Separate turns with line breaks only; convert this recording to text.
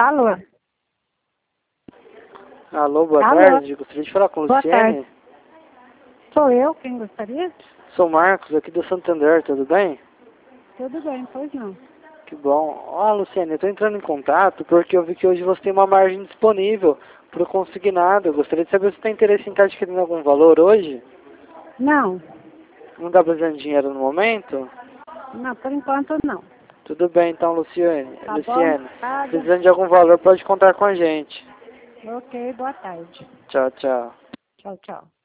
Alô?
Alô, boa
Alô?
tarde. Gostaria de falar com
Boa
Luciene.
tarde. Sou eu, quem gostaria?
Sou Marcos, aqui do Santander, tudo bem?
Tudo bem, pois não.
Que bom. Ó, Luciene, eu tô entrando em contato porque eu vi que hoje você tem uma margem disponível para o consignado. Eu gostaria de saber se tem interesse em estar adquirindo algum valor hoje.
Não,
Não está precisando de dinheiro no momento?
não, por enquanto não.
Tudo bem, então, Luciene.
Tá bom?
Luciene,
Obrigada.
precisando de algum valor, pode contar com a gente.
Ok, boa tarde.
Tchau, tchau.
Tchau, tchau.